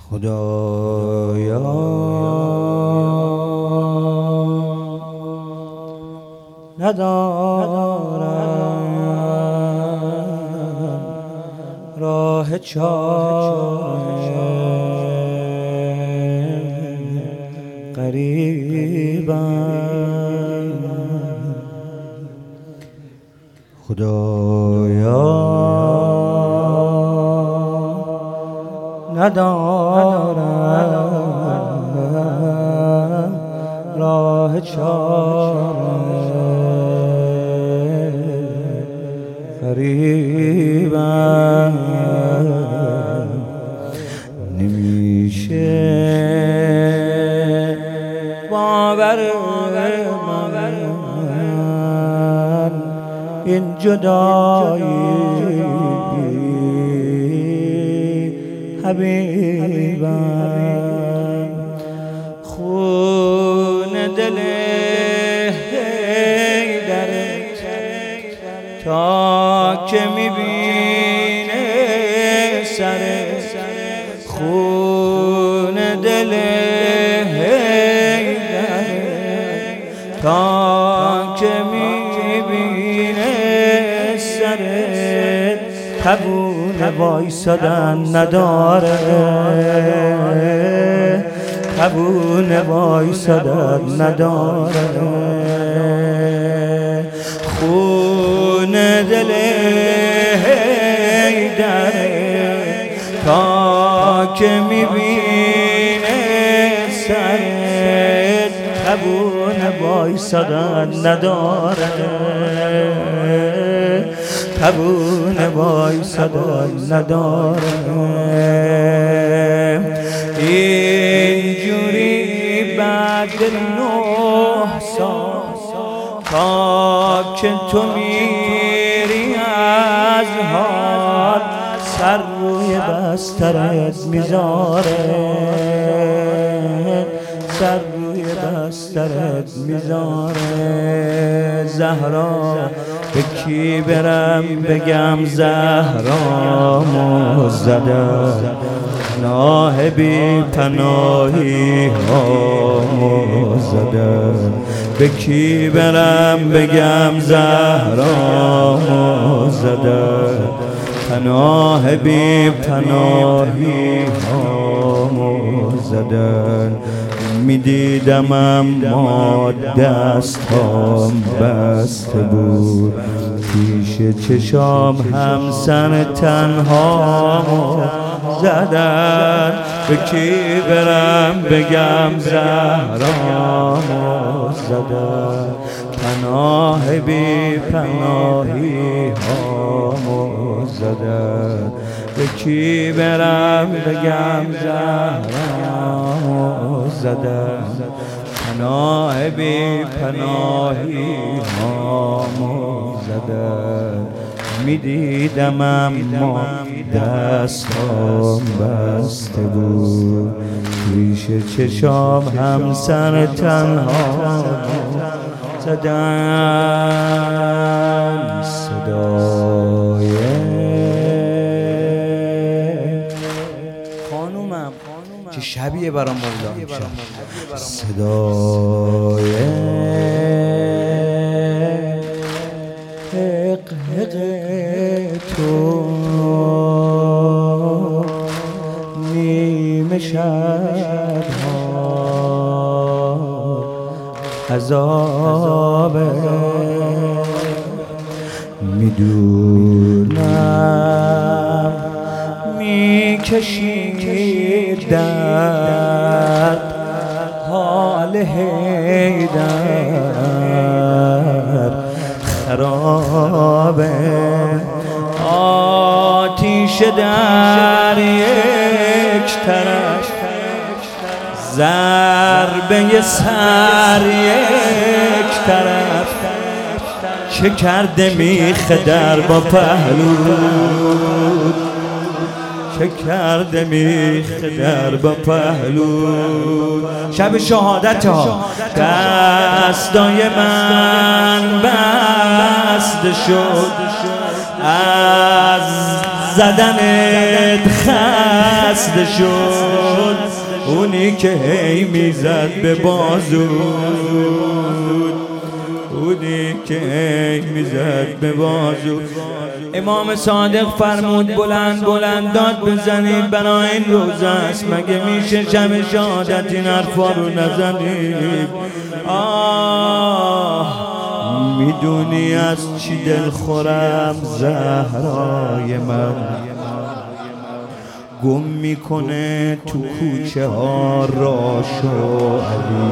خدایا ندارم راه چاره، غریبم خدایا ندارم راه چاره، غریبم نمیشه باور من این جدایی حبیبم، خون دل حیدرت تا که میبینه سرت، خون دل حیدرت تا که میبینه سرت، توون وایسادن نداره، توون وایسادن نداره، خون دل حیدرت تا که میبینه سرت، توون وایسادن نداره، توون وایسادن نداره. اینجوری بعد 9 سال تا که تو میری از حال، سر روی بسترت میذاره، سر روی بسترت میذاره. زهرا به کی برم بگم زهرامو زدم، پناه بی پناهی هامو زدم، به کی برم بگم زهرامو زدم، پناه بی پناهی هامو زدن. میدیدم اما دستام بسته بود، پیش چشام همسر تنهامو زدن، به کی برم بگم زهرامو زدن، پناه بی پناهی هامو زدن، به کی برم بگم زهرامو زدن، پناه بی پناهی هامو زدن. میدیدم اما دستام بسته بود، پیش چشام همسر تنها زدن. صدای خانومم که شبیه برام مولا میشه، صدای حق تو نیمه شبها عذابه، میدونم میکشی درد حال حیدر خرابه، آتیش در یک طرف، ضربه سر یک طرف، چه کرده میخ در با پهلو، چه کرده میخ در با پهلو. شب شهادت ها دستای من بسته شد، از زدنت خسته شد، اونی که هی میزد به بازود، اونی که هی میزد به بازود. امام صادق فرمود بلند بلند داد بزنید برای این روزه است، مگه میشه شب شهادت این حرفا رو نزنید؟ میدونی از چی دل خورم زهرای من، گم میکنه تو کوچه ها راشو علی.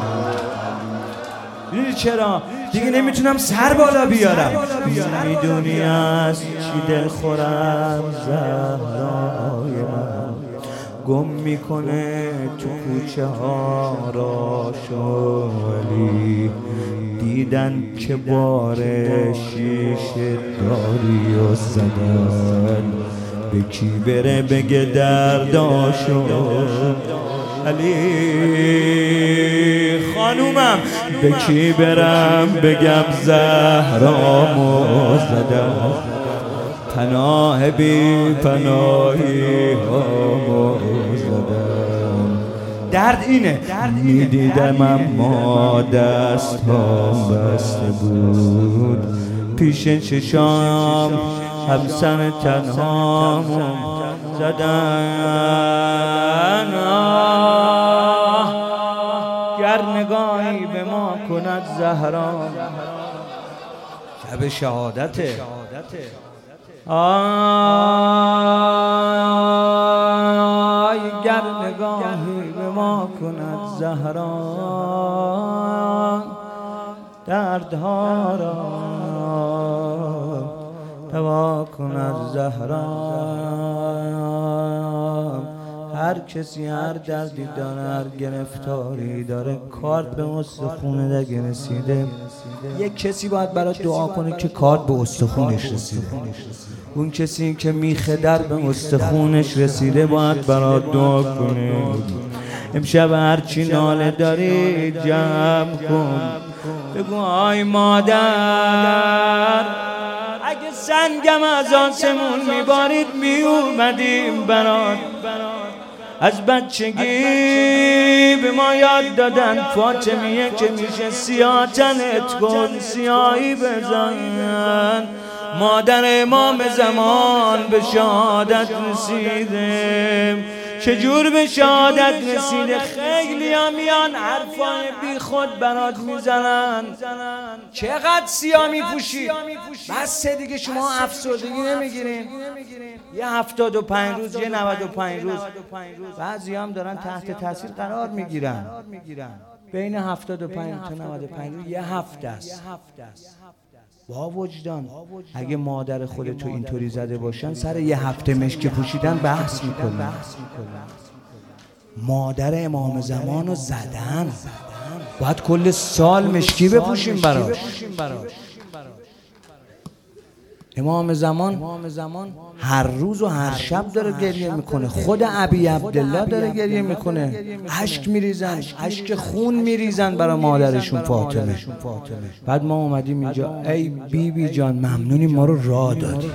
میدونی چرا؟ دیگه نمیتونم سر بالا بیارم. میدونی از چی دل خورم زهرای من، گم میکنه تو کوچه ها راشو علی. دیدن که بار شیشه داری و زدن، به کی بره بگه درداشو علی. خانومم به کی برم بگم زهرامو زدم، پناه بی پناهی هامو زدم. درد اینه میدیدم اما دست هم بسته بود، پیش چشام همسن تنهامو زدن. گر نگاهی به ما کند زهرا، شب شهادته. گر نگاهی به ما کند زهرا، دردها را دوا کند زهرا. هر کسی هر دردی داره، هر گرفتاری داره، کارت به استخونه دیگه رسیده. یک کسی باید برات دعا کنه که کارت به استخونش رسیده. اون کسی که میخه در به استخونش رسیده باید برات دعا کنه. امشب هرچی ناله داری جمع کن، بگو آی مادر اگه سنگم از آسمون میبارید میومدیم برات. از بچگی به ما یاد دادن فاطمیه که میشه سیاه تنت کن، سیاهی بزن. مادر امام زمان به شهادت رسیده. چجور به شهادت رسیده؟ خیلی ها میان حرفای بی خود برات میزنن. چقدر سیاه میپوشی؟ بس دیگه شما افسردگی نمیگیرین؟ یه 75 روز، یه 95 روز. بعضی هم دارن تحت تاثیر قرار میگیرن. بین 75 تا 95 روز یه هفته است. با وجدان اگه مادر خودتو اینطوری زده باشن، سر یه هفته مشک پوشیدن بحث میکنن. مادر امام زمانو زدن، باید کل سال مشکی بپوشیم براش. امام زمان هر روز و هر شب داره گریه میکنه. خود ابی عبدالله داره گریه میکنه، اشک میریزن، اشک خون میریزن برای مادرشون فاطمه. بعد ما اومدیم اینجا، ای بی جان ممنونی ما رو راه دادی.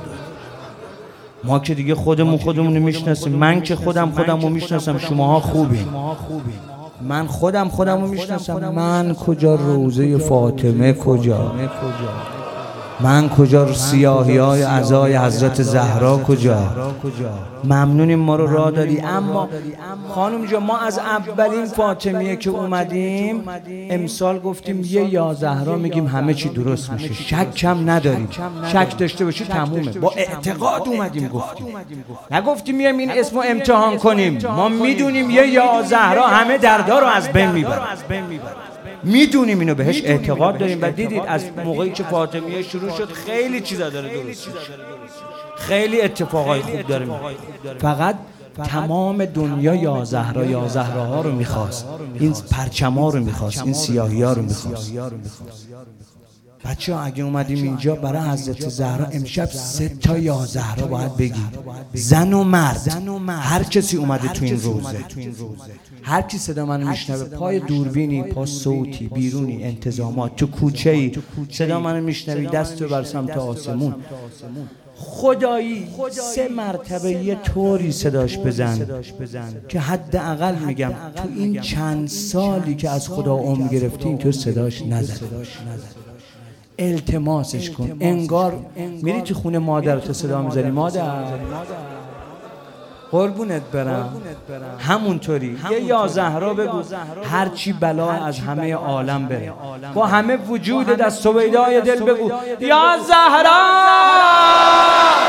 ما که دیگه خودمون میشناسیم. من که خودمو میشناسم، شماها خوبین. من خودمو میشناسم. من کجا روزه فاطمه کجا؟ من کجا سیاهی های عزای حضرت زهرا کجا؟ ممنونیم ما رو راه دادی. اما خانم جان، ما از اولین فاطمیه که اومدیم امسال گفتیم یه یا زهرا میگیم همه چی درست میشه، شک کم نداریم. شک داشته باشی تمومه. با اعتقاد اومدیم گفتیم، نگفتیم میایم این اسمو امتحان کنیم. ما میدونیم یه یا زهرا همه دردا رو از بین میبره. میدونیم اینو، بهش اعتقاد داریم. و دیدید از موقعی که فاطمیه شروع شد خیلی چیزا داره درست میشه، خیلی اتفاقای خوب داره. فقط تمام دنیا یا زهراها رو میخواست، این پرچما رو میخواست، این سیاهی ها رو میخواست. بچه ها اگه اومدیم اینجا برای حضرت زهرا، امشب 3 تا یا زهرا باید بگیم. زن و مرد، هر کسی اومده تو این روزه، هر کی صدا منو میشنوه، پای دوربینی، پا صوتی، بیرونی، انتظامات، تو کوچه‌ای صدا منو میشنوی، دستو بر سمت آسمون، خدایی 3 مرتبه یه طوری صداش بزن که حداقل میگم تو این چند سالی که از خدا عمر گرفتی اینطور صداش نزد. التماسش کن، انگار میری تو خونه مادرت صدا میزنی مادر قربونت برم، همونطوری یه یا زهرا بگو، هرچی بلا از همه عالم بره، با همه وجودت از سویدای دل بگو یا زهرا.